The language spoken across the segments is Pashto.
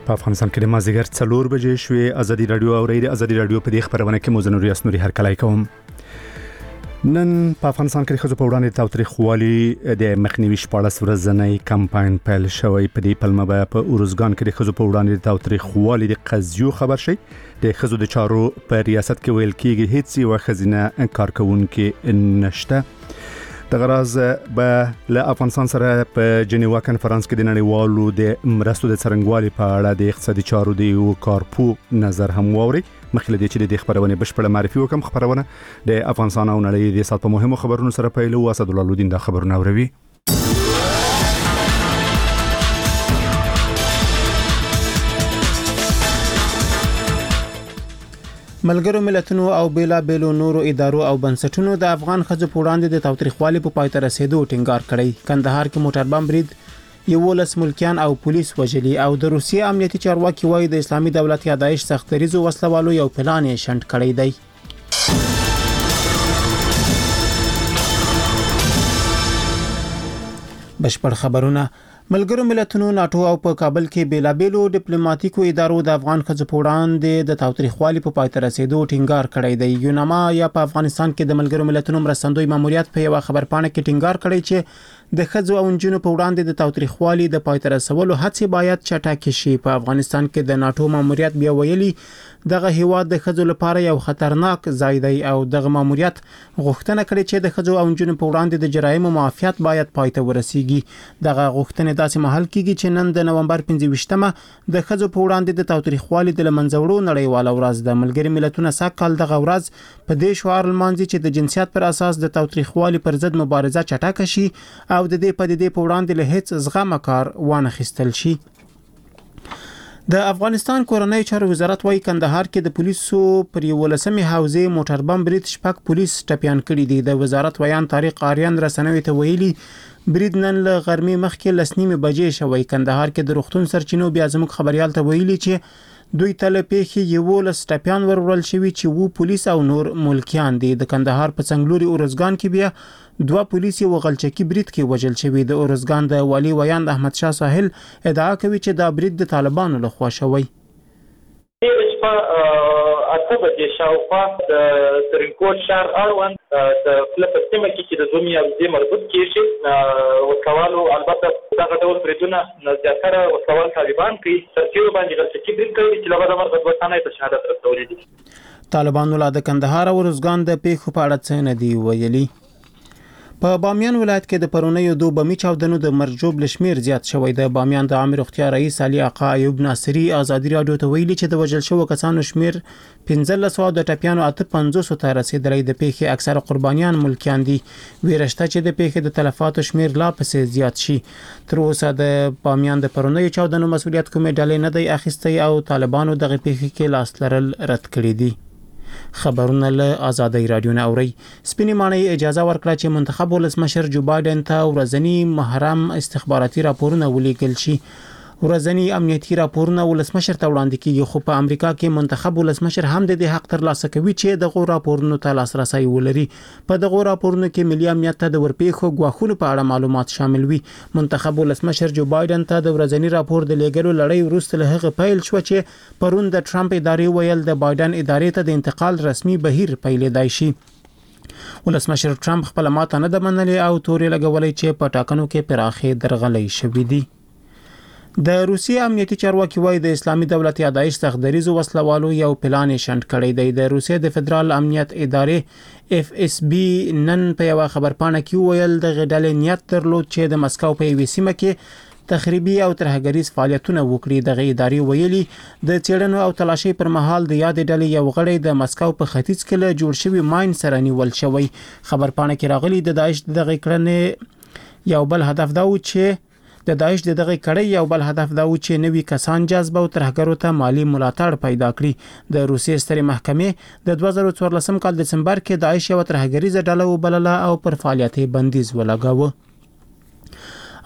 په افغانستان کې د مازیګر 4 بجې شوې. ازادي رادیو او ازادي رادیو په دې خبرونه کې موزنوري اسنوري هر کله کوم. نن په افغانستان کې د خځو په وړاندې تاوتریخوالي د مخنیوي 14 ورځنی کمپاین پیل شوی. په دې پلمه په اورزګان کې د خځو په وړاندې تاوتریخوالي د قضیو خبر شي. د خځو د چارو په ریاست کې ویل کېږي هیڅ یو خزینه کارکونکو نشته. د غراز به له افغانستان سره په جنیوا کانفرنس کې د نړیوالو د مرستو د څرنګوالي په اړه د اقتصادي چارو د یو کارپو نظر هم ووري. مخکې د چې د خبرونه بشپړه معرفي وکم. خبرونه د افغانستان او نړۍ د سات په مهمو خبرونو سره پیل او اسد الله الدین د خبرونه اوروي. ملګرو ملتونو او بیلابېلو نورو ادارو او بنسټونو د افغان ښځو په وړاندې د تاوتریخوالي په پای ته رسیدو ټینګار کړی. کندهار کې موټر بم برید 11 ملکیان او پولیس وژلي او د روسیې امنیتي چارواکي وایي د اسلامي دولت یا داعش سختریزو وسلوالو یو پلان یې شنډ کړی دی. بشپړ خبرونه. ملګرو ملتونو ناتو او په کابل کې بیلابېلو ډیپلوماټیکو ادارو د افغان ښځو په وړاندې د تاوتریخوالي په پای ته رسیدو ټینګار کړی دی. یوناما یا په افغانستان کې د ملګرو ملتونو مرستندوی ماموریت په یو خبرپاڼه کې ټینګار کړی چې د ښځو او نجونو په وړاندې د تاوتریخوالي د پای ته رسولو هڅې باید چټکې شي. په افغانستان کې د ناتو ماموریت بیا ویلي دغه هیواد د ښځو لپاره یو خطرناک ځای دی او دغه ماموریت غوښتنه کړې چې د ښځو او نجونو په وړاندې د جرایمو معافیت باید پای ته ورسیږي. دغه غوښتنې داسې مهال کېږي چې نن د نومبر 25مه د ښځو په وړاندې د تاوتریخوالي د لمنځوړو نړیواله ورځ ده. ملګري ملتونه سږکال دغه ورځ په دې شعار لمانځي چې د جنسیت پر اساس د تاوتریخوالي پر ضد مبارزه چټکه شي او د دې پدیدې په وړاندې له هیڅ زغمه کار وانه خیستل شي. د افغانستان کورنۍ چارو وزارت وايي کندهار کې د پولیسو پر 11مې حوزې موټر بم برید 6 پولیس ټپيان کړي دي. د وزارت ویان طارق آریان رسنوي ته ویلي برید نن له غرمې مخکې 9:30 بجې شوی. کندهار کې د روغتون سرچینو بیا زموږ خبريال ته ویلي چې دوی تل پیښې 11 ټپيان ورول شوی چې وو پولیس او نور ملکیان دي. د کندهار په څنګلوري اورزګان کې بیا 2 پولیس یو غلچکی برید کې وژل شوی. د اورزګان د والی ویان احمد شاه ساحل ادعا کوي چې دا برید د طالبانو لخوا شوی. اته بجې شاوخوا د ترنکوټ شهر اړوند د فلسطینه کې د دومي او مربوط کیږي وکوالو البته دغه ډول بریدونه زیاتره وکوال طالبان کوي. ترڅو باندې غلطي برید کوي چې لږه د مرګ وطنه ته شهادت رسولي دي. طالبانو لا د کندهار او اورزګان د پیښو په اړه څه نه دی ویلي. په بامیان ولایت کې د پرونیو 2 بمی چاودنو د مرجوب لشمیر زیات شوی. د بامیان د عامه روغتیا رئیس علي آقا ایوب ناصری ازادي رادیو ته ویلي چې د وژل شوو کسانو شمیر 1500 د ټپيانو 850 ته رسیدلی. د پیښې اکثره قربانیان ملکیان دي. ویرشته چې د پیښې د تلفاتو شمیر لا پسې زیات شي. تر اوسه د بامیان د پرونیو چاودنو مسولیت کومې ډلې نه دی اخیستی او طالبانو دغه پیښې کې لاس لرل رد کړی دي. خبرونه له ازادي رادیو نه اوري. سپینې معنی اجازه ورکړه چې منتخب ولسمشر جو بایدن ته ورځنی محرم استخباراتي راپورونه ولیکل شي. ورځنی امنیتي راپورونه ولسمشر ته وړاندې کیږي خو په امریکا کې منتخب ولسمشر هم د دې حق ترلاسه کوي چې دغه راپورونو ته لاسرسي ولري. په دغه راپورونو کې ملي امنیت ته د ورپېښو غواخونو په اړه معلومات شامل وي. منتخب ولسمشر جو بایدن ته د ورځنی راپور د لیږلو لړۍ وروسته له هغه پیل شو چې پرون د ټرمپ ادارې ویل د بایدن ادارې ته د انتقال رسمي بهیر پیلېدای شي. ولسمشر ټرمپ خپل ماته نه د منلې او تورې لګولې چې په ټاکنو کې پراخې درغلې شوې دي. د روسیې امنیتي چارواکي وایي د اسلامي دولت یا داعش سختریزو وسلوالو یو پلان شنډ کړی دی. د روسیې د فدرال امنیت ادارې FSB نن په یو خبرپاڼه کې ویل د غډلې نیت درلود چې د مسکو په یوې سیمه کې تخریبي او ترهګریز فعالیتونه وکړي. دغه ادارې ویلي د چېړنو او تلاشي پر مهال د یاد ډلې یو غړی د مسکو په ختیځ کې له جوړ شوی ماین سره نیول شوی. خبرپاڼه کې راغلي د داعش دغه کړنې یو بل هدف دا و چې د داعش دغه کړۍ یو بل هدف دا و چې نوي کسان جذب او ترهګرو ته مالی ملاتړ پیدا کړي. د روسیې سترې محکمې د 2014 کال دسمبر کې داعش یو ترهګریزه ډله وبلله او پر فعالیت بندیز ولګاوه.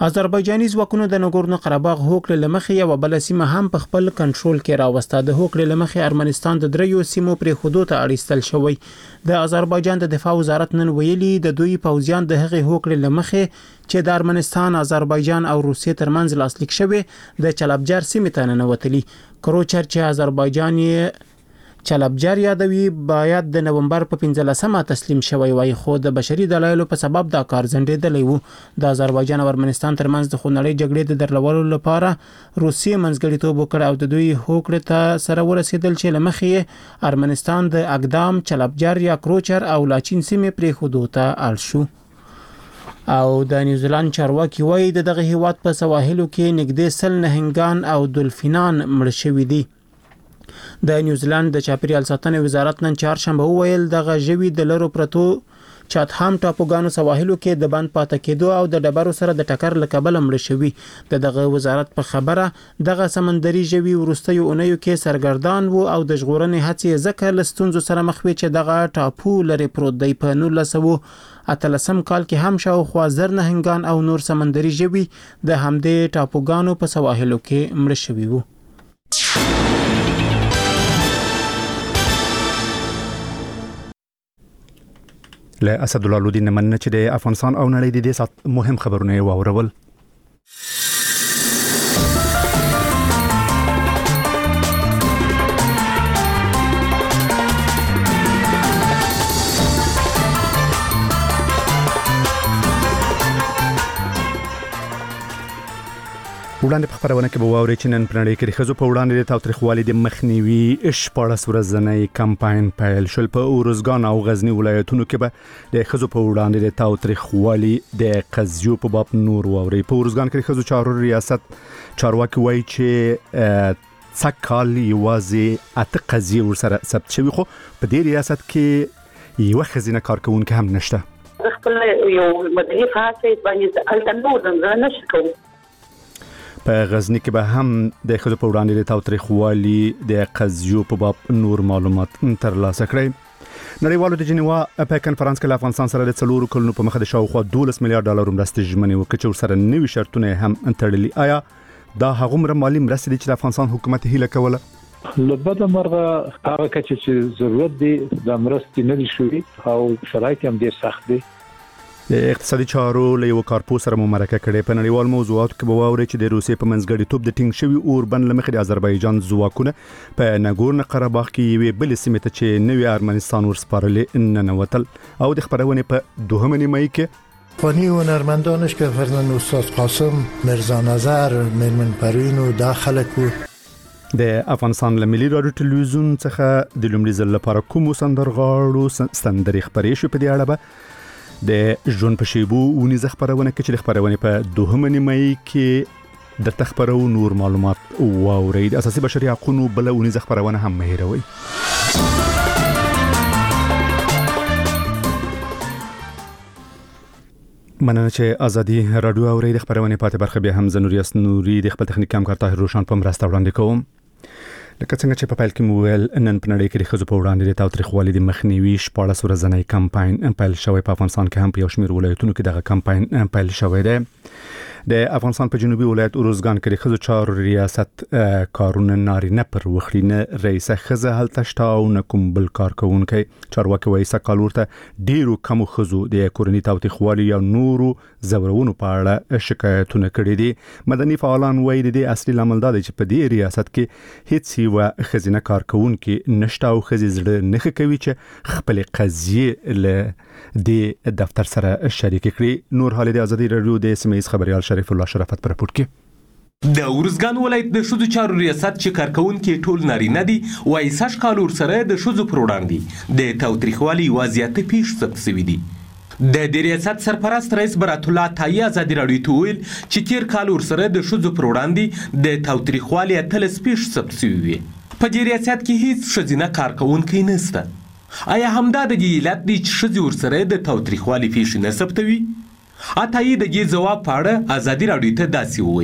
آذربایجاني ځواکونو د نګورنو قرهباغ هوکړې له مخې یوه بله سیمه هم په خپل کنټرول کې راوسته. د هوکړې له مخې ارمنستان د 3 سیمو پرېښودو ته اړ ایستل شوی. د آذربایجان د دفاع وزارت نن ویلي د دوی پوځیان د هغې هوکړې له مخې چې د ارمنستان، آذربایجان او روسیې ترمنځ لاسلیک شوی د چلبجر سیمې ته ننوتلي. کروچر چې آذربایجان یې چلبجر یادوي باید د نومبر په 15مه تسلیم شوی وای، خو د بشري دلایلو په سبب دا کار ځنډېدلی و. د آذربایجان او ارمنستان ترمنځ د خونړۍ جګړې د درلولو لپاره روسیې منځګړیتوب وکړ او د دوی هوکړې ته سره ورسېدل چې له مخې ارمنستان د اقدام، چلبجر یا کروچر او لاچین سیمې پرېښودو ته اړ شو. او د نیوزیلند چارواکي وایي د دغه هیواد په سواحلو کې نږدې 100 نهنګان او دولفینان مړ شوي دي. د نیوزیلند د چاپیریال ساتنې وزارت نن چهارشنبه وویل دغه ژوي د لرو پرتو چاتهام ټاپوګانو سواحلو کې د بند پاتې کېدو او د ډبرو سره د ټکر له کبله مړ شوي. دغه وزارت په خبره دغه سمندري ژوي وروستیو اونیو کې سرګردان وو او د ژغورنې هڅې ځکه له ستونزو سره مخ وي چې دغه ټاپو لري پروت دی. په 1913 کال کې هم شاوخوا 1000 نهنګان او نور سمندري ژوي د همدې ټاپوګانو په سواحلو کې مړ شوي وو. له اسد الله لودین مننه چې د افغانستان او نړۍ د دې سات مهم خبرونه واورول. وړاندې په خبرونه کې به واورئ چې نن په نړۍ کې د ښځو په وړاندې د تاوتریخوالي د مخنیوي 14 ورځنی کمپاین پیل شول. په اروزګان او غزنی ولایتونو کې به د ښځو په وړاندې د تاوتریخوالي د قضیو په باب نور واورئ. په اروزګان کې د ښځو چارو ریاست چارواکي وایي چې څکال یوازې 8 قضیې ورسره ثبت شوي، خو په دې ریاست کې یو ښځینه کارکوونکې هم نشته. خپل یو مدني خاصه باندې التنور نه شکو. په غزنی کې به هم د ښځو په وړاندې د تاوتریخوالي د قضیو په باب نور معلومات ترلاسه کړئ. نړیوالو د جنیوا په کنفرانس کې افغانستان سره د 4 کلونو په مخه د شاوخوا 12 میلیارډ ډالر مرستې ژمنې وکړې چې ورسره نوي شرطونه هم تړلي. آیا دا هغومره مالي مرستې دي چې د افغانستان حکومت هیله کوله؟ لبدا مرغه هغه کچې چې ضرورت دی د مرستې نه دي شوي او شرایط هم ډېر سخت دي. د اقتصادي چارو له یو کارپو سره مرکه کړې. په نړیوال موضوعاتو کې به واورئ چې د روسیې په منځګړیتوب د ټینګ شوي اوربند له مخې د آذربایجان ځواکونه په نګورنو قرهباغ کې یوې بلې سیمې ته چې نوي ارمنستان ورسپارلې ننوتل. او د خبرونې په 2 نیمایي کې فانی هنرمندانش که فرزند استاد قاسم، مرزا نظر، میرمن پروین و دا خلک و د افغانستان له ملي رادیو ټلویزیون څخه د لومړي ځل لپاره کوم سندرغاړو سندرې خبرې شو. په دې اړه به د ژوند په شیبو ونیزه خبرونه کې چې د خبرونې په 2 نیمایي کې د تخبرو نور معلومات واورئ. د اساسي بشري حقوقو بل ونیزه خبرونه هم مهیروي. مننه چې ازادي رادیو اورئ. د خبرونې پاتې برخه بیا هم زنوریاس نوري د خپل تخنیک همکار طاهر روشن په مرسته وړاندې کوم. لکه څنګه چې په پیل کې مو ویل نن په نړۍ کې د ښځو په وړاندې د تاوتریخوالي د مخنیوي 14 ورځنی کمپاین پیل شوی. په افغانستان کې هم په یو شمېر ولایتونو کې دغه کمپاین پیل شوی دی. د افغانستان په جنوبي ولایت اروزګان کې د ښځو چارو ریاست کارونه نارینه پر وخرینه رئیسه ښځه هلته شته او نه کوم بل کارکوونکی. چارواکي وایي سکال ورته ډیرو کمو ښځو د کورنۍ تاوتریخوالي یا نورو زورونو په اړه شکایتونه کړي دي. مدني فعالان وایي د دې اصلي لامل دا دی چې په دې ریاست کې هیڅ یو ښځینه کارکوونکي نشته او ښځې زړه نه ښه کوي چې خپل قضیې له دې دفتر سره شریک کړي. نور حال د ازادي رادیو د سیمه خبريال شریف الله شرافت پر راپورټ کې د اورزګان ولایت د ښځو چارو ریاست چې کارکوونکي ټول نارینه دي وایي سږ کال ورسره د ښځو پر وړاندې د تاوتریخوالي وضعیت پیښ ثبت شوي دي. د دې ریاست سرپرست رئیس برات الله تایي ازادي رادیو ته ویل چې تیر کال ورسره د ښځو پر وړاندې د تاوتریخوالي 13 پیښ ثبت شوي وي. په دې ریاست کې هیڅ ښځینه کارکوونکی نشته. آیا همدا د دې علت دی چې ښځې ورسره د تاوتریخوالي پیښې نه ثبتوي؟ عطایي د دې ځواب په اړه ازادي رادیو ته داسې وویل.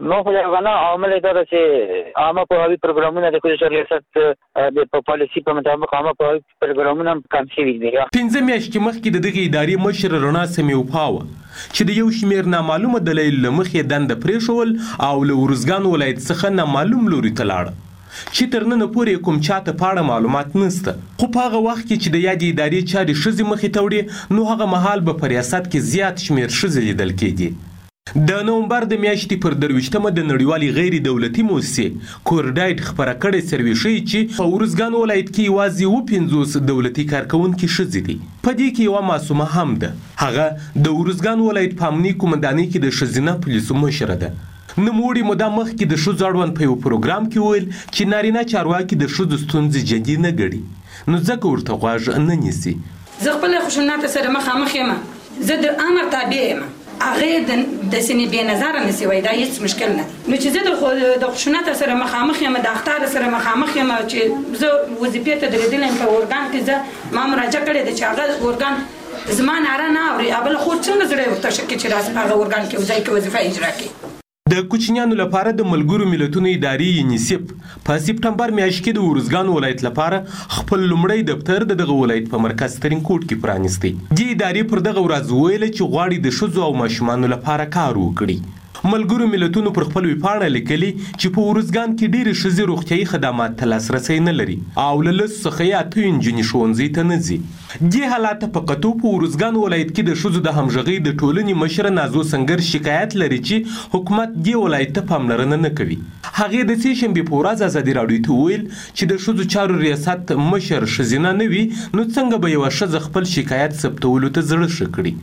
نو خو غواړم عامل دا چې عامه پوهاوی پروګرامونه د خصوصي ریاست د پالیسي په مطابق عامه پوهاوی پروګرامونه کم شوي دي. 15 میاشتې مخکې د دغه ادارې مشر رڼا سمیوپاوه چې د یو شمیر نامعلومه دلایل لمخې دنده پریښول او له ورزګان ولایت څخه نامعلوم لوري ته لاړ چې تر نن پورې کوم چاته پاړه معلومات نشته. خو په هغه وخت کې چې د یادې ادارې چارې ښځې مخې ته وړي نو هغه مهال به په ریاست کې زیات شمیر ښځې لیدل کېدې. د نومبر د میاشتې پر 23مه د نړیوالې غیر دولتي موسسې کورډایټ خبره کړې سروې ښیي چې په ورزګان ولایت کې یوازې 50 دولتي کارکونکي ښځې دي. په دې کې یوه معصومه هم ده. هغه د ورزګان ولایت په امنیتي قومندانۍ کې د ښځینه پولیسو مشره ده. نوموړي موده مخکې د ښځو اړوند په یو پروګرام کې ویل چې نارینه چارواکي د ښځو ستونزې جدي نه ګڼي نو ځکه ورته غوږ نه نیسي. زه خپل خشونت سره مخامخ یم، زه د امر تابع یم، هغه د سینې بې نظره نسی وای دا هیڅ مشکل نه. نو چې زه د خشونت سره مخامخ یم، د اختار سره مخامخ یم چې زه وظیفې ته درېدلم په اورګان کې زه ما مراجعه کړې ده چې هغه اورګان زما ناره نه اوري، بل خو څنګه زړه ورته شکې چې راځي هغه اورګان کې ځای کې وظیفه اجرا کړي. د کوچنیانو لپاره د ملګرو ملتونو ادارې یونیسف په سپټمبر میاشت کې د ورزګان ولایت لپاره خپل لومړی دفتر د دغه ولایت په مرکز ترینکوټ کې پرانیستی. دې ادارې پر دغه ورځ ویل چې غواړي د ښځو او ماشومانو لپاره کار وکړي. ملګرو ملتونو پر خپل ویبپاڼه لیکلي چې په ورزګان کې ډېرې ښځې روغتیایي خدمات ته لاسرسی نه لري او له لسو څخه یې 8 نجونې ښوونځي ته نه ځي. دې حالات په کتو په ورزګان ولایت کې د ښځو د همغږۍ د ټولنې مشره نازو سنگر شکایت لري چې حکومت دې ولایت ته پاملرنه نه کوي. هغې د سې شنبې په ورځ ازادي راډیو ته ویل چې د ښځو چارو ریاست مشر ښځینه نه وي نو څنګه به یوه ښځه خپل شکایت ثبتولو ته زړه ښه کړي.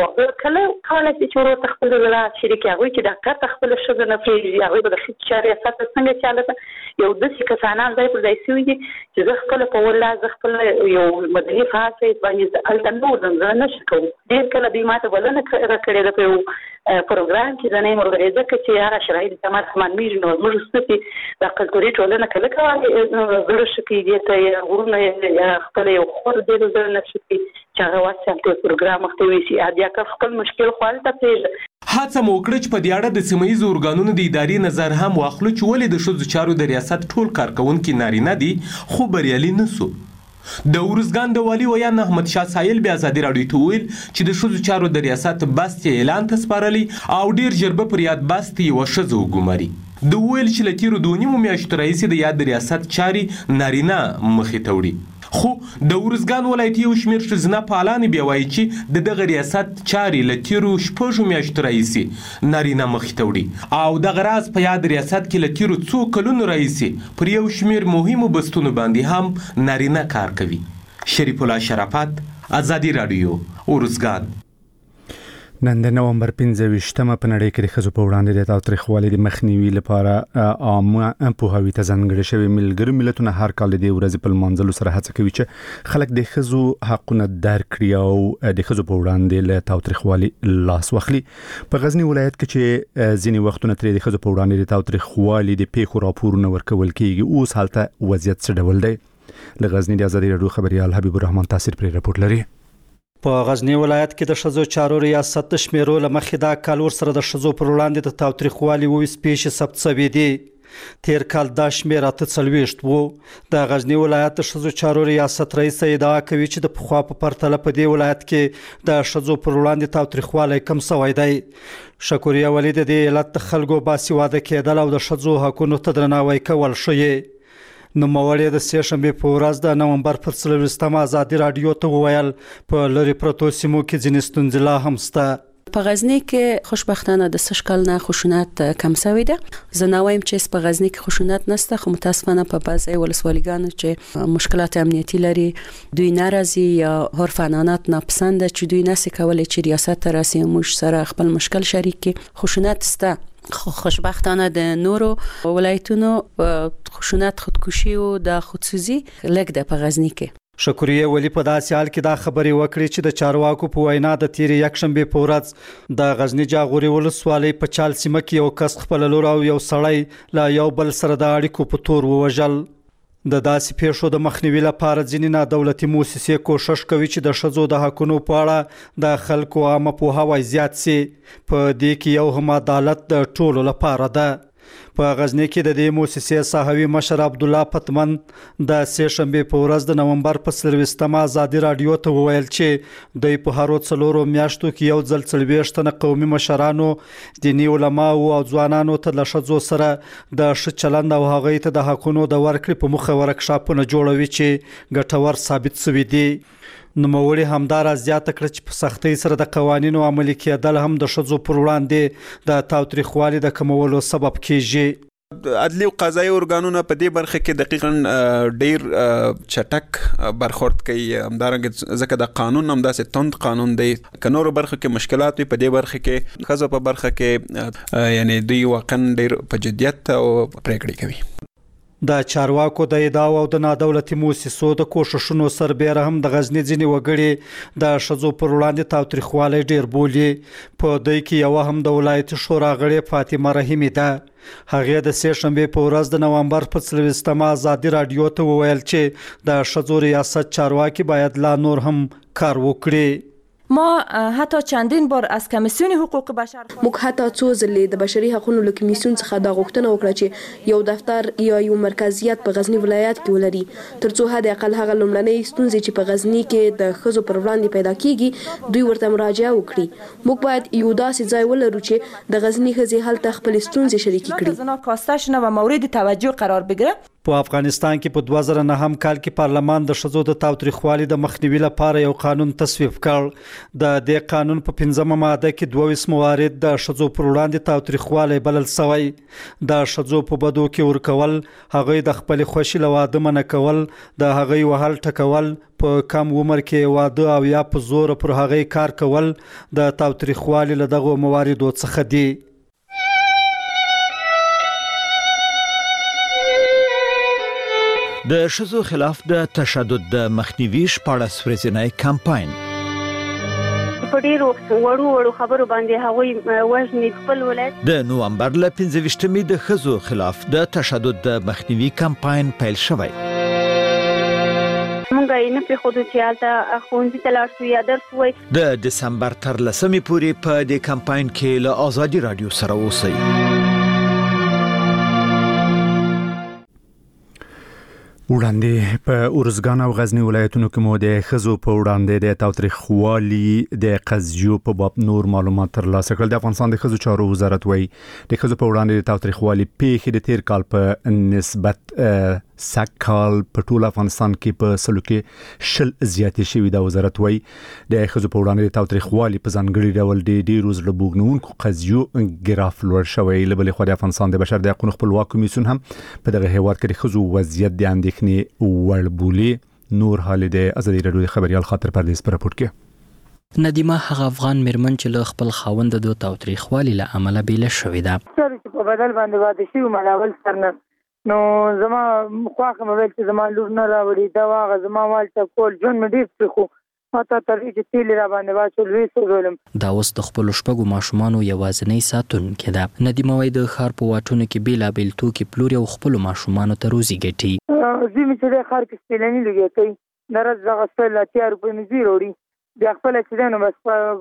کله کله چې ورو تخپل ولا شریک هغه چې د کار تخپل شګه نه پریږي هغه به د خپل ریاست څنګه چاله یو د څه کسانان ځای پر ځای سوي چې زه خپل په ولا زه خپل یو مدني فعالیت باندې التنور نه شکو ډیر کله به ماته ولنه کړی د په پروګرام کې د نه مرغه چې هر شرایط د تمام میږي نو موږ ستې د کلتوري ټولنه کله کله زړه شکی دي ته ورونه خپل یو خور دې د نه شکی چې هغه واسه په پروګرام مختوي شي اډیا کا خپل مشکل خالته پیژ هڅه مو وکړه چې په دې اړه د سیمه ییزو ارګانونو د ادارې نظر هم واخلو چې ولې د ښځو چارو د ریاست ټول کارکونکي نارینه دي خو بریالي نه سو. د ورزګان د والي ویان احمد شاه سایل بیا ازادي راډیو ته ویل چې د ښځو چارو د ریاست بست اعلان ته سپارلی او ډیر ژر به پر یاد بست یوه ښځه وګماري. د ویل چې له تیرو 2.5 میاشتو راهیسې د یاد ریاست چارې نارینه مخې ته وړي. خو د ورزګان ولایت یو شمېر ښځینه فعالانې بیا وایي چې د دغه ریاست چارې له تیرو 6 میاشتو راهیسې نارینه مخې ته وړي او دغه راز په یاد ریاست کې له تیرو څو کلونو راهیسې پر یو شمېر مهمو بستونو باندې هم نارینه کار کوي. شریف الله شرافت، ازادي راډیو، ورزګان. نن د نومبر 15مه په نړۍ کې د ښځو په وړاندې د تاوتریخوالي د مخنیوي لپاره عامه پوهاوي ته ځانګړي شوي ملګري ملتونه هر کال د دې ورځې په لمانځلو سره هڅه کوي چې خلک د ښځو حقونه درک کړي او د ښځو په وړاندې له تاوتریخوالي لاس واخلي. په غزنی ولایت کې چې ځینې وختونه ترې د ښځو په وړاندې د تاوتریخوالي د پیښو راپورونه ورکول کیږي، اوس هلته وضعیت څه ډول دی؟ له غزنی د ازادي راډیو خبريال حبیب الرحمن تاثیر پرې راپور لري. په غزنی ولایت کې د ښځو چارو ریاست د شمیرو لمخې دا کال ورسره د ښځو پر وړاندې د تاوتریخوالي 20 پیښې ثبت شوې دي. تیر کال دا شمیر 48 وو. د غزنی ولایت د ښځو چارو ریاست رئیس ادعا کوي چې د پخوا په پرتله په دې ولایت کې د ښځو پر وړاندې تاوتریخوالی کم شوی دی. شکوریا ولی د دې علت د خلکو باسواده کېدل او د ښځو حقونو ته درناوی کول ښیي. نوموړی د سې شنبې په ورځ د نومبر پر 23مه ازادي راډیو ته وویل په لرې پرتو سیمو کې ځینې ستونزې لا هم شته. په غزنی کې خوشبختانه د سشکل نه خشونت کم شوی ده. زه نه وایم چې په غزنی کې خشونت نشته، خو متاسفانه په بعضی ولسوالیګانو چې مشکلات امنیتي لري دوی ناراضي یا عرفانانات ناپسند چې دوی نسي کولای چې ریاست ته راسي موږ سره خپل مشکل شریک کړي. خشونت سته، خوشبختانه د نورو ولایتونو خشونت خودکشي او د خودسوزي لګ د په غزنی کې. شکریه ولی په داسې حال کې دا خبرې وکړي چې د چارواکو په وینا د تیر یکشنبه په ورځ د غزنی جاغوري ولسوالۍ په چال سیمه کې یو کس خپل لور او یو سړی لا یو بل سره د اړیکو په تور ووژل. د داسې پیښو د مخنیوي لپاره ځینې نادولتي مؤسسې کوشش کوي چې د ښځو د حقونو په اړه د خلکو عامه پوهاوی زیات شي. په دې کې یو هم عدالت د ټولو لپاره ده. په غزنی کې د دې مؤسسې صحوي مشر عبدالله پتمن د سه شنبه په ورځ د نومبر په 23مه ازادي رادیو ته وویل چې د په هرو څلورو میاشتو کې یو ځل 40 تنه قومي مشرانو، دینی علما او ځوانانو ته له ښځو سره د ښه چلند او هغوی ته د حقونو د ورکړې په موخه ورکشاپونه جوړوي چې ګټور ثابت شوي دي. نوموړي همدارا زیاته کړه چې په سختۍ سره د قوانینو عملي کېدل هم د ښځو پر وړاندې د تاوتریخوالي د کمولو سبب کیږي. عدلي او قضایي ارګانونه په دې برخه کې دقیقاً ډیر چټک برخورد کوي. همدارنګه ځکه د قانون هم داسې توند قانون دی. که نورو برخو کې مشکلات وي، په دې برخه کې ښځو په برخه کې یعنی دوی واقعاً ډیر په جدیت او پریکړې کوي. د چارواکو د ادعاو او د نادولتي مؤسسو د کوششونو سربېره هم د غزنی ځینې وګړي د ښځو پر وړاندې تاوتریخوالی ډیر بولي. په دوی کې یو هم د ولایتي شورا غړې فاطمه رحیمي ده. هغه د سه شنبه په ورځ د نومبر په 23مه ازادي رادیو ته وویل چې د ښځو ریاست چارواکي باید لا نور هم کار وکړي. ما حتی چندین بار از کمیسیون حقوق بشر موږ حتی څو ځلې د بشري حقوقو له کمیسیون څخه دا غوښتنه وکړه چې یو دفتر یا یو مرکزیت په غزنی ولایت کې ولري، ترڅو حد اقل هغه لومړنۍ ستونزې چې په غزنی کې د ښځو پر وړاندې پیدا کیږي دوی ورته مراجعه وکړي. موږ باید یو داسې ځای ولرو چې د غزنی ښځې هلته خپل ستونزې شریکې کړي. زنا کاسته شنه و مورد توجه قرار بگیره. په افغانستان کې په 2009 کال کې پارلمان د ښځو د تاوتریخوالي د مخنیوي لپاره یو قانون تصویب کړ. د دې قانون په 15مه ماده کې 22 موارد د ښځو پر وړاندې تاوتریخوالي بلل شوی. د ښځو په بدو کې ورکول، هغوی د خپل خوښي له واده منع کول، د هغوی وهل ټکول، په کم عمر کې واده او یا په زور پر هغوی کار کول د تاوتریخوالي له دغو مواردو څخه دي. د ښځو خلاف د تشدد د مخنیوي 14 ورځنی کمپاین په ډیرو وړو خبرو باندې هغوی وژني خپل ولایت. د نومبر له 15مې د ښځو خلاف د تشدد د مخنیوي کمپاین پیل شوی. مونږ یې نه پرېښودو چې هلته ښوونځي ته لاړ شو یا درس ووایي. د دسمبر تر 10مې پورې په دې کمپاین کې له ازادي رادیو سره اوسئ. وړاندې په ارزګان او غزنی ولایتونو کې مو د ښځو په وړاندې د تاوتریخوالي د قضیو په باب نور معلومات ترلاسه کړل. د افغانستان د ښځو چارو وزارت وایي د ښځو په وړاندې د تاوتریخوالي پیښې د تیر کال په نسبت سکهال په ټول افغانستان کې په سلو کې 10 زیاتې شوې. د وزارت وایي د ښځو په وړاندې د تاوتریخوالي په ځانګړي ډول ډېرو زړه بوږنونکو قضیو ګراف لوړ شوی. له بلې خوا د افغانستان د بشر د حقوقو خپلواک کمیسیون هم په دغه هیواد کې د ښځو وضعیت د اندېښنې وړ بولي. نور حال د ازادي رادیو د خبريال خاطر پردیس پر راپور کې ندیمه هغه افغان میرمن چې له خپل خاوند د تاوتریخوالي له امله بیله شوې ده. په بدل باندې واده شي ملاول سرنه نو زما خواخه مې ویل چې زما لور نه راوړي دا واغه زما والته کول جون مې ډیر خو ماته تر دې تیل را باندې واچول وې سوزولم. دا اوس د خپل شپږو ماشومانو یوازینۍ ساتونکې ده. ندیمه وایي د ښار په واټونو کې بیلابیل توکي پلوري او خپل ماشومانو ته روزي ګټي. زمي چې د ښار کې سپلنی لګي کوي درز دغه سپل اتیا روپۍ مې زی وروړي بیا خپل چې نو بس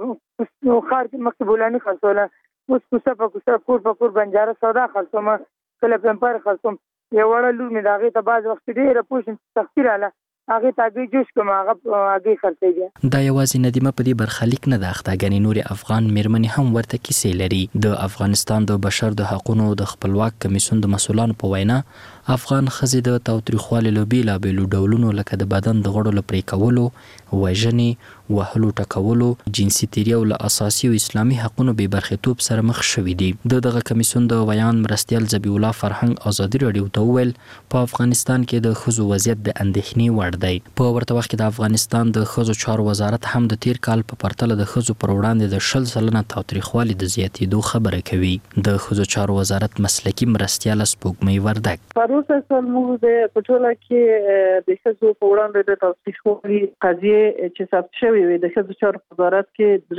په ښار کې مقبولانه خرڅوله اوس کوڅه په کور بنجاره سودا خرڅوم کله پمپر خرڅوم. یو وړه لور مې داغه ته باز وخت ډیره پوښتنه تخصیر اله هغه تاګي جوش کوم هغه خرڅېږي. دا یوازې ندیمه په دې برخلیک نه ده اخته غني نور افغان میرمنې هم ورته کیسې لري. د افغانستان د بشر د حقوقو د خپلواک کمیسیون د مسولانو په وینا افغان ښځې د تاوتریخوالي له بیلابیلو ډولونو لکه د بدن د غړو له پرې کولو، وژنې، وهلو ټکولو، جنسي تیري او له اساسي او اسلامي حقوقو بې برخیتوب سره مخ شوي دي. دغه کمیسیون د ویان مرستیال ذبیح الله فرهنګ ازادي رادیو ته وویل په افغانستان کې د ښځو وضعیت د اندېښنې وړ دی. په ورته وخت کې د افغانستان د ښځو چارو وزارت هم د تیر کال په پرتله د ښځو پر وړاندې د 10% تاوتریخوالي د زیاتېدو خبره کوي. د ښځو چارو وزارت مسلکي مرستیال سپوږمۍ وردګ پروسه موږ د پټوله کې د ښځو په وړاندې د تاوتریخوالي قضیې چې ثبت شوې وي د ښځو چارو وزارت کې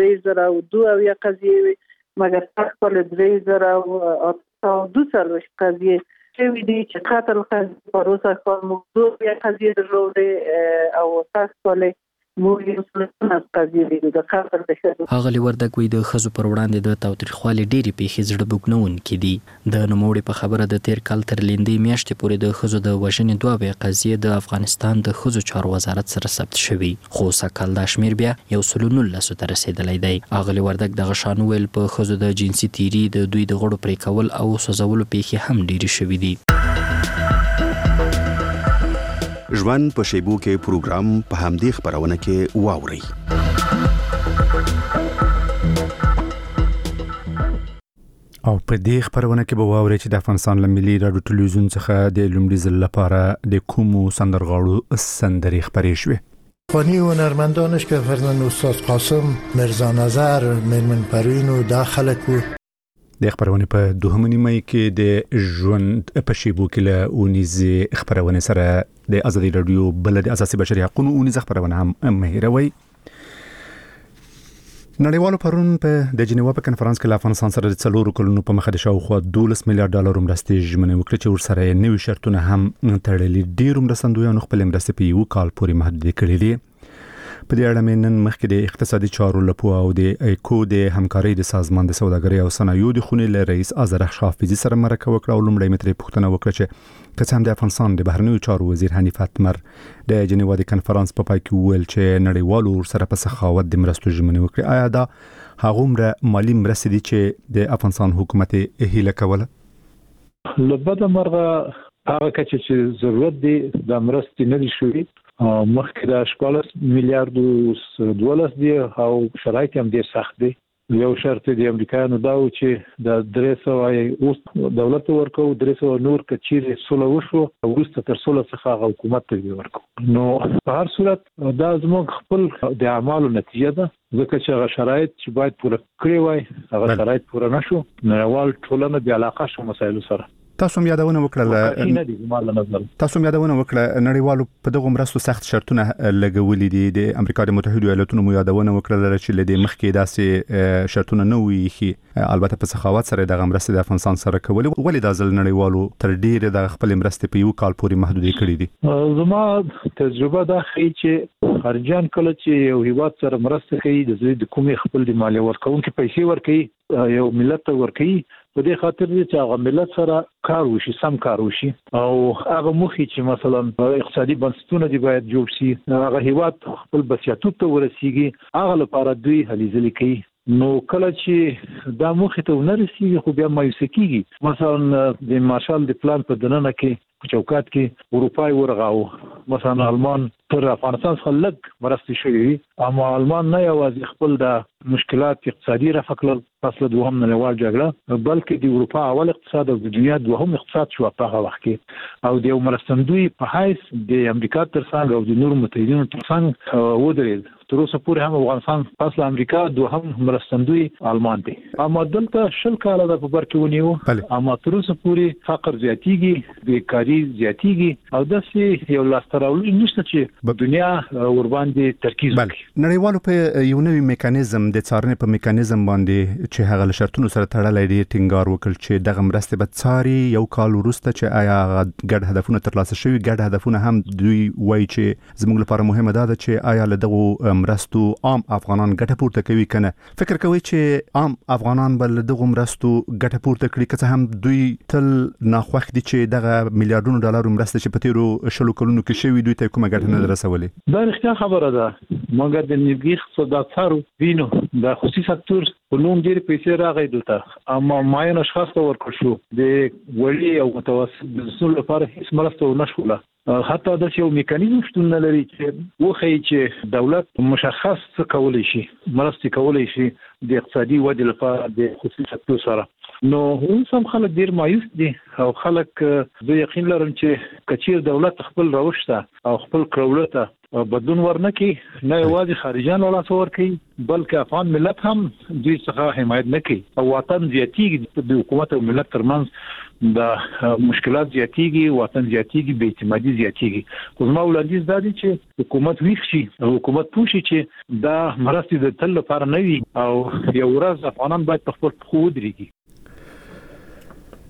3002 قضیې وي مګر خپل 3042 قضیې شوی دی چې قاتل خزي پروسه کول موضوع یا خزي درلودې او تاسو ولې موږ یو څه نه قضیه د قاتل د شته هغه لوردک وی د خزو پر وړاندې د تاوتریخوالي ډېری پیښې زړه بوګنون کړي د نوموړي په خبره د تیر کال تر لیندې میاشتې پورې د خزو د وژنې دوه به قضیه د افغانستان د خزو چارو وزارت سره ثبت شوی خو سکهال د شمیر بیا یو سلونل ته رسیدلی دی هغه لوردک د غشان ویل په خزو د جنسي تیری د دوی د غړو پرې کول او سوځولو پیښې هم ډېری شوې دي ژوند په شیبو کې پروګرام په همدې خبرونه کې واوري او په دې خبرونه کې به واوري چې د افغانستان ملي رادیو ټلویزیون څخه د لومړي ځل لپاره د کومو سندرغاړو سندرې خبرې شوې خوانی هنرمندانش که فرزند استاد قاسم مرزا نظر میرمن پروین و دا خلک و د خبرونه په دوهمه نیمه کې د ژوند په شیبو کې له اونیزه خبرونه سره د ازادي رادیو بل د اساسي بشري حقوقو اونیزه خبرونه هم مهیروي نړیوالو پرون په د جنیوا په کنفرانس کې له افغانستان سره د 4 کلونو په مخه د شاوخوا $12 میلیارډ مرستې ژمنه وکړه چې ورسره نوي شرطونه هم تړلي ډیر مرستندویانو خپل مرستې په یو کال پورې محدود کړې دي په دې اړه نن مخکې د اقتصادي چارو لپاره او د ایکو د همکارۍ د سازمان د سوداګرۍ او صنایعو د خونې له رئیس ازرخ شافیزي سره مرکه وکړه او لومړی متري پوښتنه وکړه چې قسم د افغانستان د بهرنیو چارو وزیر حنیف اتمر د جنیوا د کنفرانس په پای کې ویل چې نړیوالو سره په سخاوت د مرستو ژمنه وکړه آیا دا هغومره مالی مرستې دي چې د افغانستان حکومت هیله کوله لبد مرغه هغه چې ضرورت دی د مرستې نه دي شوي مخکې د 14 میلیارډ $12 دی او شرایط هم ډیر سخت دي یو شرط د امریکایانو دا و چې د 300 اوس دولت ورکو 300 نور کچیر سوله وشو ورسته تر سوله څخه حکومت ته ورکو نو په هر صورت دا زموږ خپل د اعمالو نتیجه ده ځکه چې هغه شرایط چې باید پوره کړی وای هغه شرایط پوره نشو نړیوال ټولنه د علاقه شو مسایلو سره تاسو یادونه وکړه تاسو یادونه وکړه نړیوالو په دغه مرستو سخت شرطونه لګولې دي د امریکا د متحده ایالاتونو مو یادونه وکړه چې لدې مخکې داسې شرطونه نه وي چې البته په سخاوت سره د مرستې د افغانستان سره کول ولې د ځل نړیوالو تر ډیره د خپل مرستې په یو کال پورې محدود کړې دي زما تجربه دا ښیي چې خارجيان کله چې یو هیواد سره مرسته کوي د کومې خپل د مالی ورکوونکو پیسې ورکوي یو ملت ورکوي په دې خاطر چې هغه ملت سره کار وشي سم کار وشي او هغه مخې چې مثلا اقتصادي بنسټونه دی باید جوړ شي هغه هیواد خپل بسیاتوب ته ورسیږي هغه لپاره دوی هلې ځلې کوي نو کله چې دا مخې ته ونرسیږي خو بیا مایوسه کیږي مثلا د مارشال د پلان په دننه کې په چوکات کې اروپای ورغاو مثلا آلمان تر افغانستان څخه لږ مرستې شوې اما آلمان نه یوازې خپل د مشکلات اقتصادي رفع کړل پس له دوهم نړیوال جګړه بلکې د اروپا اول اقتصاد او د دنیا دوهم اقتصاد شو په هغه وخت کې او د مرستندوی په حیث د امریکا ترڅنګ او د نورو متحدینو ترڅنګ ودرېد تر اوسه پورې هم افغانستان پس له امریکا دوهم مرستندوی آلمان دی اما دلته شل کاله د په بر کې ونیو اما تر اوسه پورې فقر زیاتیږي بیکاری زیاتیږي او داسې یو لاستراولي نشته چې دنیا ور باندې ترکیز وکړي نړیوالو په یو نوی میکانیزم د څارنې په میکانیزم باندې چې هغه شرطونو سره تړلای دي ټینګار وکړ چې دغه مرستې به څاري یو کال وروسته چې آیا ګډ هدفونه ترلاسه شوي ګډ هدفونه هم دوی وایي چې زموږ لپاره مهمه ده چې آیا له دغه مرستو عام افغانان ګټه پورته کوي کنه فکر کوي چې عام افغانان بل دغه مرستو ګټه پورته کړي که هم دوی تل ناخوښ دي چې دغه میلیارډونو ډالر مرسته چې په تیرو شلو کلونو کې شوي دوی ته کومه ګټه نه رسولې دا رښتیا خبره ده مګر د نیوګي اقتصاددارو وینو د خصوصي سکتور په نوم ډېر پیسې راغی دلته اما ماین اشخاص ته ورکړل شو د وړي او متوسط بزنسونو لپاره هیڅ مرسته ونه شوله حتی د یو میکانیزم شتون نه لري چې وخی چې دولت مشخص څه کولی شي مرستې کولی شي د اقتصادي ودې لپاره د خصوصي سکتور سره نو اوس هم خلک ډیر مایوس دي او خلک زه یقین لرم چې کچیر دولت خپل روش ته او خپل کړولو ته بدلون ورنکي نه یوازې خارجيان ولا څور کوي بلکې افغان ملت هم دوی څخه حمایت نه کوي او وطن زیاتیږي د حکومت او ملت ترمنځ د مشکلات زیاتیږي وطن زیاتیږي بې اعتمادي زیاتیږي خو زما وړاندیز دا دی چې حکومت ویښ شي او حکومت پوه شي چې دا مرستې د تل لپاره نه وي او یو ورځ افغانان باید په خپل پښو ودرېږي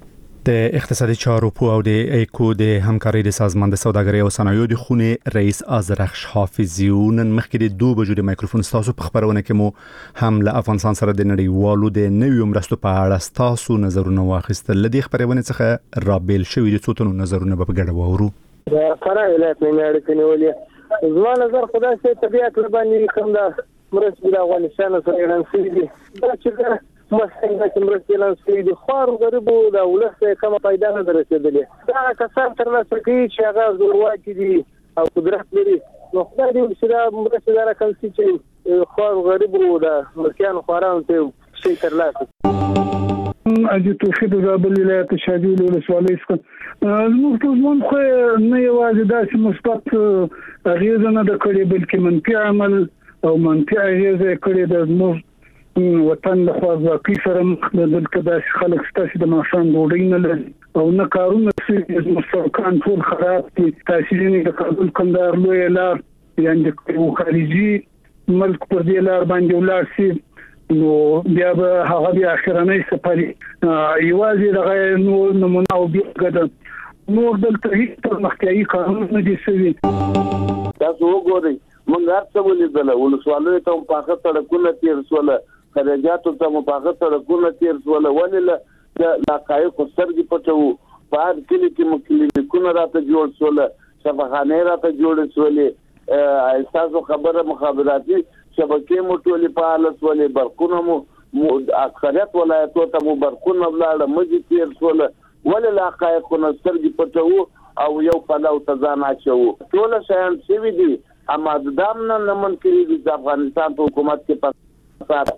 د اقتصادي چارو په او د ایکو د همکارۍ د سازمان د سوداګرۍ او صنایعو د خونې رئیس آذرخش حافظي نن مخکې د 2 بجو د مایکروفون تاسو په خبرونه کې مو هم له افغانستان سره د نړیوالو د نویو مرستو په اړه تاسو نظرونه واخیستل. لدې خبرونه څخه رابل شوی د څوتنو نظرونه په ګډه وورو. فرا ولایت نه اړیکې نیولې زما نظر خدای سي طبيعت لبانې کوم دا مرستې د افغانستان سره اعلان شوی دي دا چې مسنګ چې مرستې اعلان شوی دي خو غریبو د ولس کومه پیدا نه درسېدلې دا کسان تر لاسه کوي چې هغه زورواکي دي او قدرت لري نو خدای دې چې دا مرستې دار کوم چې خو غریبو د مرکیان خوران ته شي تر لاسه اجي توفیق د بل ولایت شاجول ولسوالۍ څخه زموږ په ځوان خو نه یوازې داسې مثبت اغیزه نه د کړې بلکې منفي عمل او منفي اغیزه کړې د زموږ وطن د خواځواکۍ سره مخ دلته د خلک ستاسو د ماشان ډوډۍ نه لري او نه کارونه چې مستقان ټول خراب دي تاسیسونه د کابل کندهار لوی لار یعنی د خارجي ملک پر دی لار باندې ولار سي نو بیا به هغه بیا اخرنۍ سفر یوازې دغه نمونه او بیاګه نور دلته هیڅ مخکې قانون نه دي سوي تاسو وګورئ موږ هرڅه ولیدل ولسوالۍ ته په هغه سړکونه تیر سول خرجاتو ته په هغه سړکونه تیر سول ولله د لاقایق سرګي پټو په هر کلی کې مکلینیکونه راته جوړ سول شفاخانه راته جوړ سولې اساسو خبره مخابراتي شبکې مو ټولې په حالت ولې برقونه مو اکثریت ولایتو ته مو برقونه ولاړه مجي تیر سول ولله لاقایقونه سرګي پټو او یو پلاو تزان اچو ټول شیان څه دي اما دام نه منکري د افغانستان په حکومت کې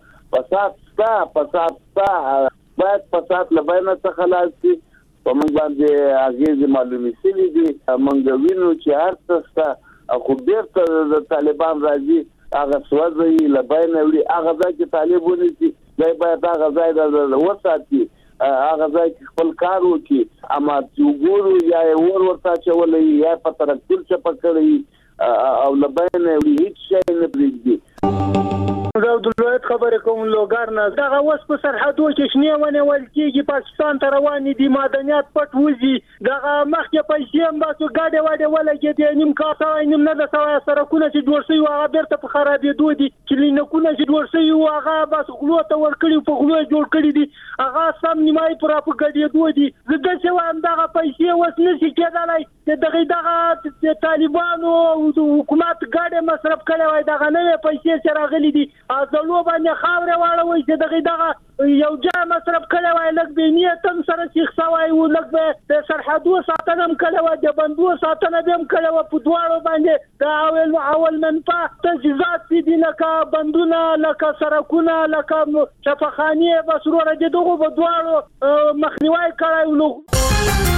فساد باید فساد لباینه څخه خلاص شي په موږ باندې اغیز معلومي سي دي موږ وینو چې هر څه خو بیرته د طالبان راځي هغه سوځي لباینه وړي هغه ځکه طالبونه چې باید هغه ځای د وساتي هغه ځای خپل کار وکړي اما چې ګورو یا ورته چولې یا په ترکل چې پکړي او لباینه وړي هیڅ شي نه پریږدي دا د ولایت خبره کوم لوګار نه دا اوس په سرحدو کې شنه ونه ول کېږي پاکستان ته روان دي معدنیات پټ وځي دا مخکې پیسې هم باسو گاډه واډه ولګي دي نیم کاسه نیم نه د سوای سرکونه چې جوړ شي هغه بیرته په خرابې دوه دي کلینیکونه چې جوړ شي هغه بس غلو ته ور کړی په غلو جوړ کړی دي هغه سم نیمای پر په گاډي دوه دي زه چې وایم دا پیسې وس نه شي کېدلای دغه طالبانو حکومت گاډه مصرف کړي وای دغه نه پیسې چې راغلي دي ازلو باندې خاورې واړوي چې دغه یو ځای مصرف کړي وای لکه به نیتم سره شیخ سوای او لکه د سرحدو ساتنه هم کړي وای د بندو ساتنه هم کړي وای په دواړو باندې دا اول منفعه تجهیزات دي لکه بندونه لکه سرکونه لکه شفاخانه بسروره دغه په دواړو مخنیوي کړي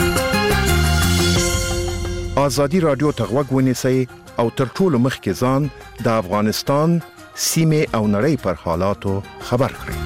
آزادی رادیو تغوږ ونیسئ او تر ټولو مخکې ځان د افغانستان سیمه او نړۍ پر حالاتو خبر کړئ.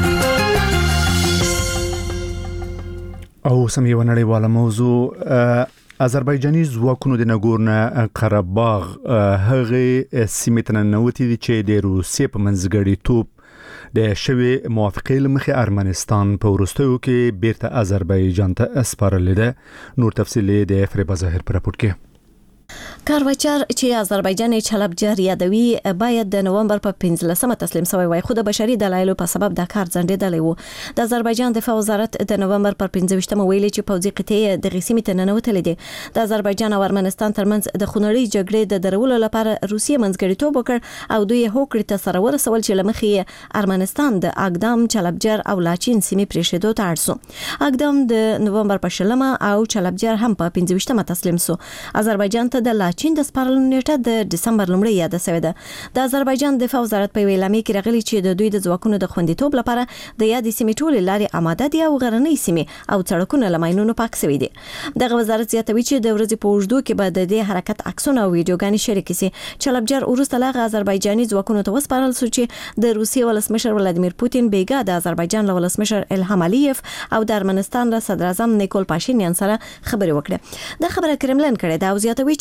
او سم یو نړیواله موضوع آذربایجاني ځواکونو د ناګورنو قرهباغ هغه سیمه ته ننوتي دي چې د روسیې په منځګړیتوب د شوی موافقې لمخې ارمنستان په وروستیو کې بیرته آذربایجان ته اسپارلې ده. نور تفصیل د فریبا ظاهر پر راپور کې. کاروچار چې آذربایجان چلبجر یادوي باید د نومبر په 15مه تسلیم شوی وای خو د بشري دلایلو په سبب د کار ځنډېدلی وو. د آذربایجان دفاع وزارت د نومبر پر 15مه ویلي چې پوځي قطعې د غسیمې ته ننوتلې دي. د آذربایجان او ارمنستان ترمنځ د خونړۍ جګړې د درولو لپاره روسیې منځګړیتوب وکړ او دوی هوکړې ته سره ورسول چې لمخې ارمنستان د اقدام چلبجر او لاچین سیمې پریښودو ته اړ سو. اقدام د نومبر په 20 او چلبجر هم په 15مه تسلیم سو. آذربایجان ته د چین د سپارلو نیټه د دسمبر لومړۍ یاد شوې ده. د آذربایجان دفاع وزارت په اعلامیه کې راغلي چې د دوی د ځواکونو د خوندیتوب لپاره د یاد سیمې ټولې لارې آماده دي او غرنۍ سیمې او سړکونه له ماینونو پاک شوي دي. دغه وزارت زیاتوي چې د ورځې په اوږدو کې به د دې حرکت عکسونه او ویډیوګانې شریک شي. چلبجر وروسته له آذربایجاني ځواکونو ته وسپارل شو چې د روسیې ولسمشر ولادیمیر پوتین بیګا د آذربایجان له ولسمشر الهام علیف او د ارمنستان له صدر اعظم نیکول پاشینیان سره خبرې وکړه. د خبره کرملن کړې دا او زیاتوي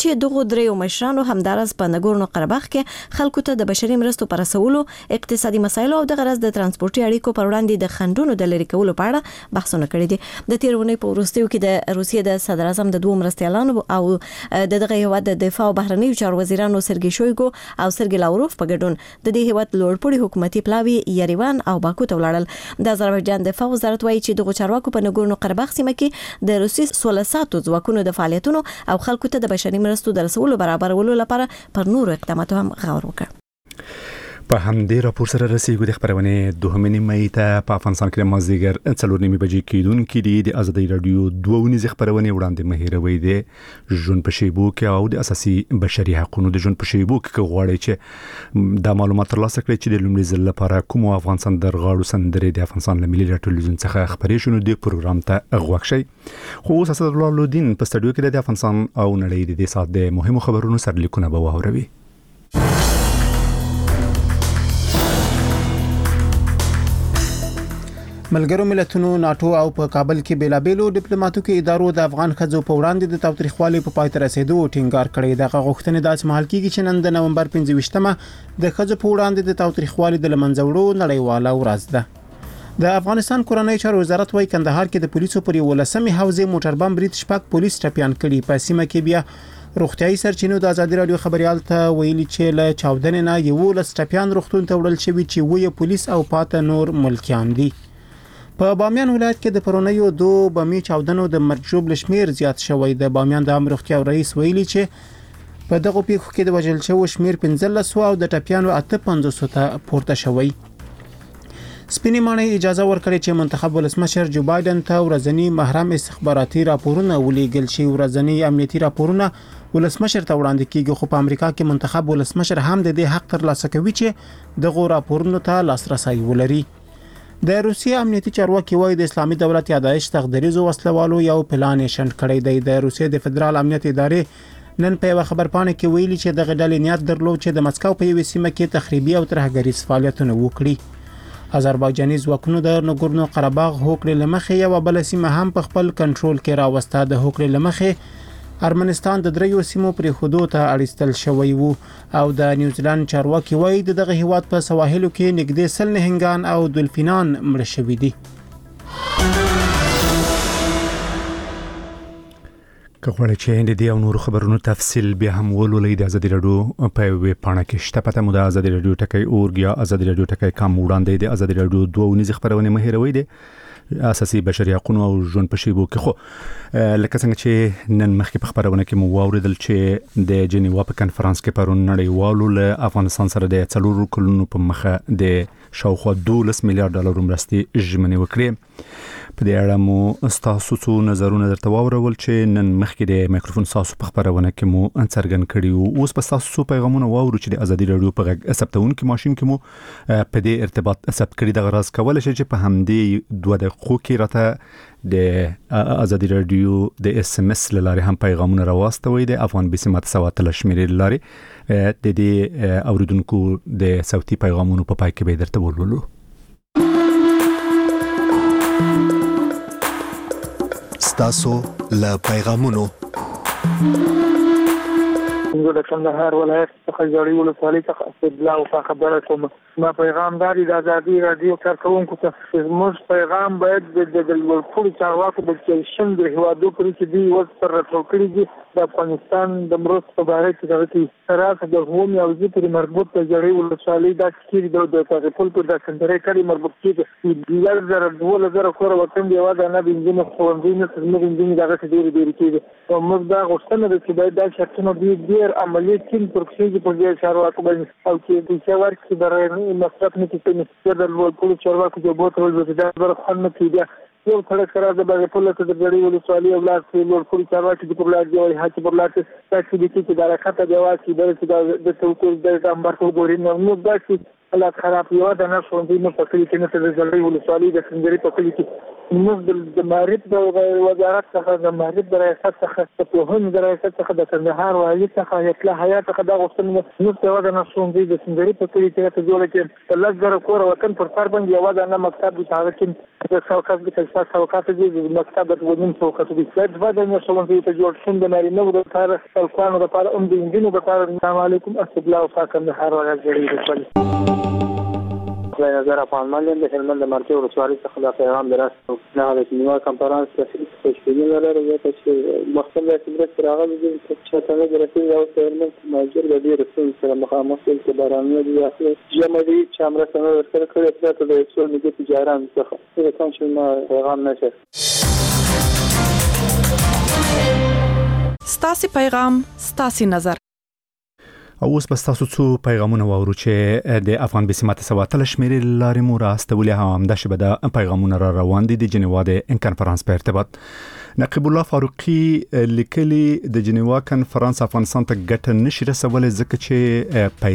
چې دغه دریو مشرانو همدارس په نګورنو قرهباغ کې خلکو ته د بشري مرستو پر رسولو، اقتصادي مسایلو او د غرض د ترانسپورتي اړیکو پر وړاندې د خنډونو د لرې کولو په اړه بحثونه کړي دي. د تیرونې په وروستیو کې د روسیې د صدر اعظم د دوه مرستیالانو او دغه هیواد د دفاع او بهرنیو چارو وزیرانو سرګي شویګو او سرګي لاوروف په ګډون د دې هیواد لوړپوړي حکومتي پلاوی یریوان او باکو ته ولاړل. د آذربایجان دفاع وزارت وایي چې دغه چارواکو په نګورنو قرهباغ سیمه کې د روسي سولساتو ځواکونو د فعالیتونو او خلکو ته د بشري مرستو د رسولو برابرولو لپاره پر نورو اقداماتو هم غور وکړ. په همدې راپور سره رسیدو د خبرونه 2 مې ته په افغانستان کې مازیګر 4:30 بجې کېدونکې دي. د ازادي رادیو 2 ونیز خبرونه وړاندې مهیروي دي ژوند په شیبو کې او د اساسي بشري حقوقو د ژوند په شیبو کې غواړي چې د معلومات ترلاسه کړي چې د لومړي ځل لپاره کوم افغانستان درغاړو سندرې د افغانستان ملي ټلویزیون څخه خبرې شونه د پروګرام ته غوښ شي. خو اسد الله لودین په سټډیو کې د افغانستان او نړۍ د سات د مهمو خبرونو سرلیکونه به واوروي. ملګرو ملتونو ناتو او په کابل کې بیلابېلو ډیپلوماټیکو ادارو د افغان ښځو په وړاندې د تاوتریخوالي په پای ته رسیدو ټینګار کړی. دغه غوښتنې داسې مهال کېږي چې نن د نومبر 15مه د ښځو په وړاندې د تاوتریخوالي د لمنځه وړو نړیواله ورځ ده. د افغانستان کورنۍ چارو وزارت وايي کندهار کې د پولیسو پر 11مې حوزې موټر بم برید شپږ پولیس ټپيان کړي. په سیمه کې بیا روغتيایي سرچینو د ازادي رادیو خبريال ته ویلي چې له چاودنې نه 11 ټپيان روغتون ته وړل شوي چې وې پولیس او پاته نور ملکیان دي. په بامیان ولایت کې د پرونیو 2 بمي چاودنو د مرجوب لشمیر زیات شوی. د بامیان د امروختیا رئیس ویلي چې په دغه پیښو کې د وژل شوو شمیر 15 او د ټپيانو 850 ته پورته شوی. سپینې ماڼۍ اجازه ورکړي چې منتخب ولسمشر جو بایدن ته ورځنی محرم استخباراتي راپورونه ولېږل شي. ورځنی امنیتي راپورونه ولسمشر ته وړاندې کیږي، خو په امریکا کې منتخب ولسمشر هم د دې حق ترلاسه کوي چې دغه راپورونو ته لاسرسي ولري. د روسیې امنیتي چارواکي وایي د اسلامي دولت یا داعش تقدیریزو وسلوالو یو پلان شنډ کړی دی. د روسیې د فدرال امنیت ادارې نن په یو خبرپاڼه کې ویلي چې دغه ډلې نیت درلود چې د مسکو په یوه سیمه کې تخریبي او ترهګریز فعالیتونه وکړي. آذربایجاني ځواکونو د نګورنو قرهباغ هوکړې لمخې یو بل سیمه هم په خپل کنټرول کې راوسته. د هوکړې لمخې ارمنستان د دریو سیمو پر حدود ته اړیستل شوی وو او د نیوزیلند چارواکي وایي دغه هیواد په سواحلو کې نږدې 100 نهنګان او دولفینان مړ شوي دي. که غواړئ چې د دې او نورو خبرونو تفصیل بیا هم ولولئ د ازادي رادیو په ویب پاڼه کې شته. پته مو د ازادي رادیو ټکی اورګ یا ازادي رادیو ټکی کام وړاندې د ازادي رادیو 2 ونیز خبرونه مهیروي دي اساسي بشري حقوقو او ژوند په شیبو کې. خو لکه څنګه چې نن مخکې په خبرونه کې مو واوریدل چې د جنیوا په کانفرنس کې پرون نړیوالو له افغانستان سره د 4 کلونو په مخه د شاوخوا 12 میلیارډ ډالر مرستې ژمنې وکړې. په دې اړه مو تاسو څو نظرونه درته واورول چې نن مخکې د مایکروفون تاسو په خبرونه کې مو څرګند کړي وو. اوس په تاسو پیغامونه واورو چې د ازادي رادیو په غږ ثبتونکو ماشين کې مو په دې ارتباط ثبت کړي. د غرض کول شي چې په همدې 2 دقیقو کې راته د ازادي رادیو د SMS لاره هم پیغامونه راوستوي. د افغان بسمت سواتل شمیرې لاره د دې اوریدونکو د صوتي پیغامونو په پای کې به درته ولولو. ستاسو له پیغامونو د کندهار ولایت څخه جوړی ولسوالۍ څخه استدلال او خبره کوم. ما پیغام داري د ازادي رادیو کارکونکو ته موږ پیغام باید د ټول چارواکو د چشم د هوادو پرې چې دی وسر راټوکړي دي د افغانستان د مرستو په اړه چې دغه راځي د قومي او ځپري مربوط د جوړی ولسوالۍ د کیږي د تاریخل په د سندرې کړي مربوط کیږي د 2000 کور وطن دی واده نه بنځنه خوندې نه څنګه بنځنه دغه څه ډیر کیږي او موږ دا غوښتنه ده چې باید دا شرطونه ډیر عملي کین پرکسیږي په دې چارواکو باندې او چې د څوار کې درې مصرف نه کیږي د ټول چارواکو د بوتل د برخه نه کیږي. یو څړک سره د باغ په لته د جوړی ولسوالۍ او لاس په ټول چارواکو د پرلاټ دی او هڅه پرلاټ تاسو د کې د راکته دی واسي د توکو د امبر په ګوري نو دا چې الله خراب یو د نه شوندې نو په کلی کې نه د جوړی ولسوالۍ د څنګه په کلی کې موږ د معرفت د وزارت څخه د معرفت د ریاست څخه د پوهنې د ریاست څخه د کندهار والي څخه اطلاع حیات څخه دا غوښتنه موږ ته ودا نشوندې د سندري په کلی کې ته جوړه کې په لږ کور وطن پر سر باندې یو دا مکتب د تاریخ د څوکات د تاسیس څوکات د مکتب د ودین څوکات د څه د نشوندې ته جوړ شوند نه نو د کار خلکانو لپاره د انجینو لپاره السلام علیکم استقلال او کندهار والي جوړې نظر افغان د هلمند د مرکز ولسوالۍ څخه د پیغام دراسته نه د نیوه کانفرنس په تشکیل لري چې مختلفه خبرې راغلي دي چې څنګه درته یو هلمند ماجر د دې رسول سره مخامخ د باراني دی اخلي جمعي چې امر سره ورسره کړی چې د اکسل میډیا تجارت څخه د کانشن پیغام نشه ستاسي پیغام ستاسي نظر او اوس بس تاسو څو پیغامونه واورو چې د افغان بسمات سواتل شمیرې لارې مو راستولې هم د شبه د پیغامونه را روان دي د جنیوا د کانفرنس په ارتباط نقیب الله فاروقي لیکلي د جنیوا کانفرنس افغانستان ته ګټه نشي رسولای ځکه چې